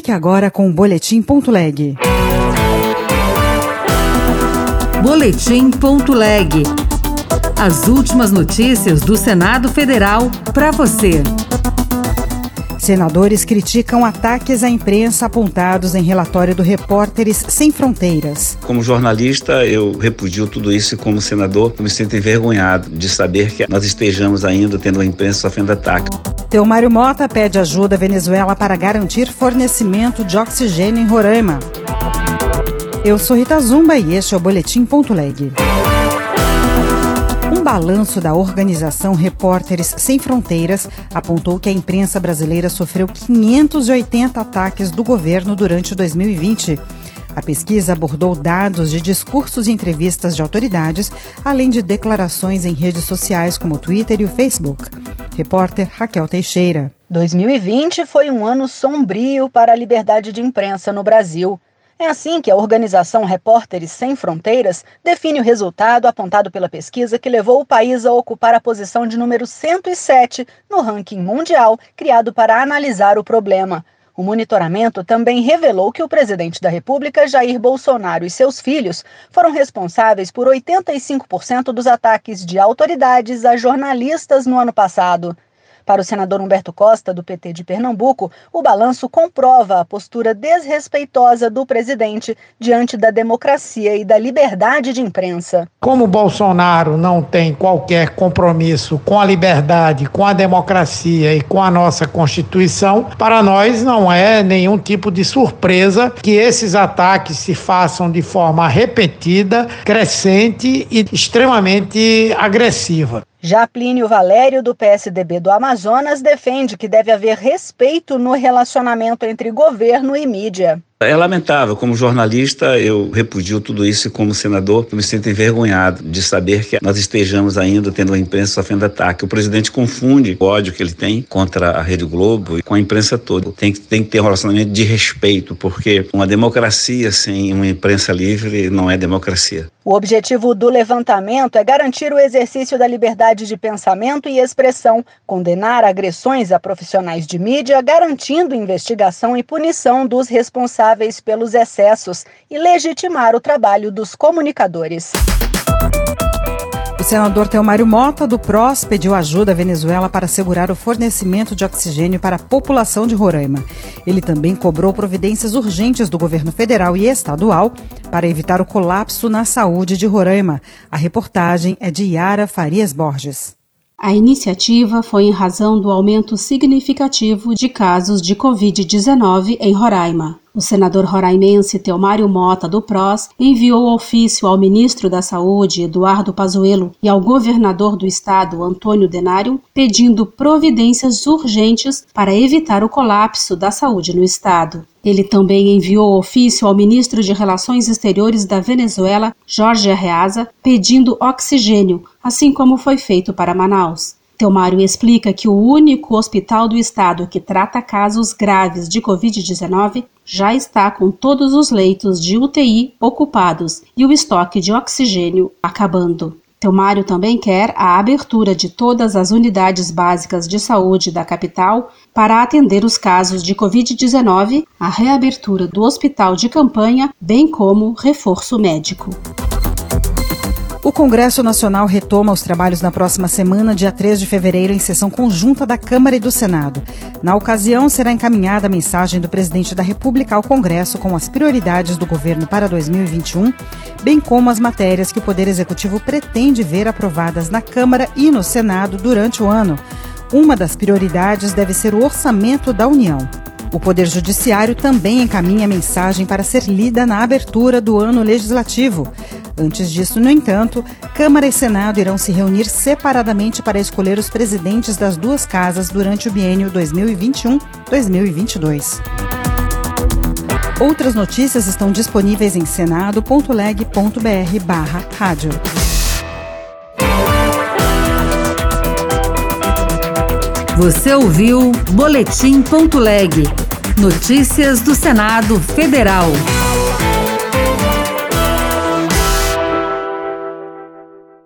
Fique agora com o Boletim.leg. Boletim.leg. As últimas notícias do Senado Federal para você. Senadores criticam ataques à imprensa apontados em relatório do Repórteres Sem Fronteiras. Como jornalista, eu repudio tudo isso e como senador, eu me sinto envergonhado de saber que nós estejamos ainda tendo a imprensa sofrendo ataque. Teomário Mota pede ajuda à Venezuela para garantir fornecimento de oxigênio em Roraima. Eu sou Rita Zumba e este é o Boletim.leg. Um balanço da organização Repórteres Sem Fronteiras apontou que a imprensa brasileira sofreu 580 ataques do governo durante 2020. A pesquisa abordou dados de discursos e entrevistas de autoridades, além de declarações em redes sociais como o Twitter e o Facebook. Repórter Raquel Teixeira. 2020 foi um ano sombrio para a liberdade de imprensa no Brasil. É assim que a organização Repórteres Sem Fronteiras define o resultado apontado pela pesquisa que levou o país a ocupar a posição de número 107 no ranking mundial criado para analisar o problema. O monitoramento também revelou que o presidente da República, Jair Bolsonaro, e seus filhos foram responsáveis por 85% dos ataques de autoridades a jornalistas no ano passado. Para o senador Humberto Costa, do PT de Pernambuco, o balanço comprova a postura desrespeitosa do presidente diante da democracia e da liberdade de imprensa. Como Bolsonaro não tem qualquer compromisso com a liberdade, com a democracia e com a nossa Constituição, para nós não é nenhum tipo de surpresa que esses ataques se façam de forma repetida, crescente e extremamente agressiva. Já Plínio Valério, do PSDB do Amazonas, defende que deve haver respeito no relacionamento entre governo e mídia. É lamentável, como jornalista, eu repudio tudo isso e como senador, eu me sinto envergonhado de saber que nós estejamos ainda tendo a imprensa sofrendo ataque. O presidente confunde o ódio que ele tem contra a Rede Globo e com a imprensa toda. Tem que ter um relacionamento de respeito, porque uma democracia sem uma imprensa livre não é democracia. O objetivo do levantamento é garantir o exercício da liberdade de pensamento e expressão, condenar agressões a profissionais de mídia, garantindo investigação e punição dos responsáveis pelos excessos e legitimar o trabalho dos comunicadores. O senador Teomário Mota, do PROS, pediu ajuda à Venezuela para assegurar o fornecimento de oxigênio para a população de Roraima. Ele também cobrou providências urgentes do governo federal e estadual para evitar o colapso na saúde de Roraima. A reportagem é de Yara Farias Borges. A iniciativa foi em razão do aumento significativo de casos de Covid-19 em Roraima. O senador roraimense Teomário Mota, do PROS, enviou ofício ao ministro da Saúde, Eduardo Pazuello, e ao governador do estado, Antônio Denário, pedindo providências urgentes para evitar o colapso da saúde no estado. Ele também enviou ofício ao ministro de Relações Exteriores da Venezuela, Jorge Arreaza, pedindo oxigênio, assim como foi feito para Manaus. Teomário explica que o único hospital do estado que trata casos graves de Covid-19 já está com todos os leitos de UTI ocupados e o estoque de oxigênio acabando. Teomário também quer a abertura de todas as unidades básicas de saúde da capital para atender os casos de Covid-19, a reabertura do hospital de campanha, bem como reforço médico. O Congresso Nacional retoma os trabalhos na próxima semana, dia 3 de fevereiro, em sessão conjunta da Câmara e do Senado. Na ocasião, será encaminhada a mensagem do presidente da República ao Congresso com as prioridades do governo para 2021, bem como as matérias que o Poder Executivo pretende ver aprovadas na Câmara e no Senado durante o ano. Uma das prioridades deve ser o orçamento da União. O Poder Judiciário também encaminha a mensagem para ser lida na abertura do ano legislativo. Antes disso, no entanto, Câmara e Senado irão se reunir separadamente para escolher os presidentes das duas casas durante o biênio 2021-2022. Outras notícias estão disponíveis em senado.leg.br/rádio. Você ouviu Boletim.leg. Notícias do Senado Federal.